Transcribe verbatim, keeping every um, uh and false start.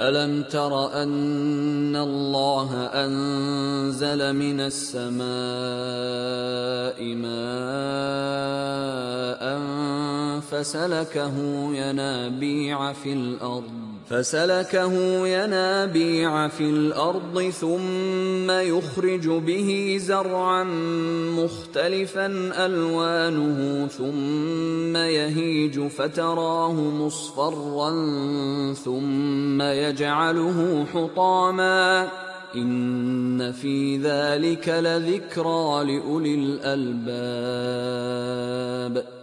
ألم تر أن الله أنزل من السماء ماء فسلكه ينابيع في الأرض فسلكه ينابيع في الأرض ثم يخرج به زرعا مختلفا ألوانه ثم يهيج فتراه مصفرا ثم يجعله حطاما إن في ذلك لذكرى لأولي الألباب.